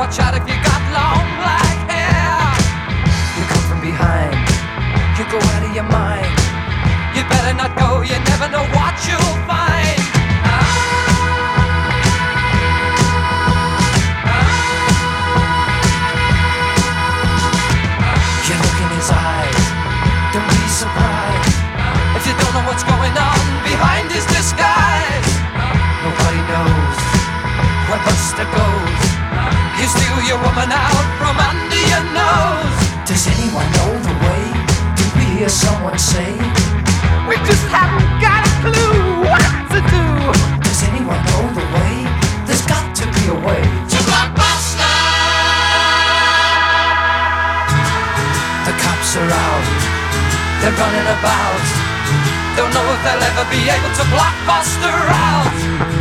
watch out if you got long black hair. You come from behind, you go out of your mind. You better not go, you never know what you'll find. You look in his eyes, don't be surprised if you don't know what's going on behind his disguise. Nobody knows where Buster goes. You steal your woman out from under your nose. Does anyone know the way? Did we hear someone say? We just haven't got a clue what to do. Does anyone know the way? There's got to be a way to Blockbuster. The cops are out, they're running about. Don't know if they'll ever be able to block Buster out.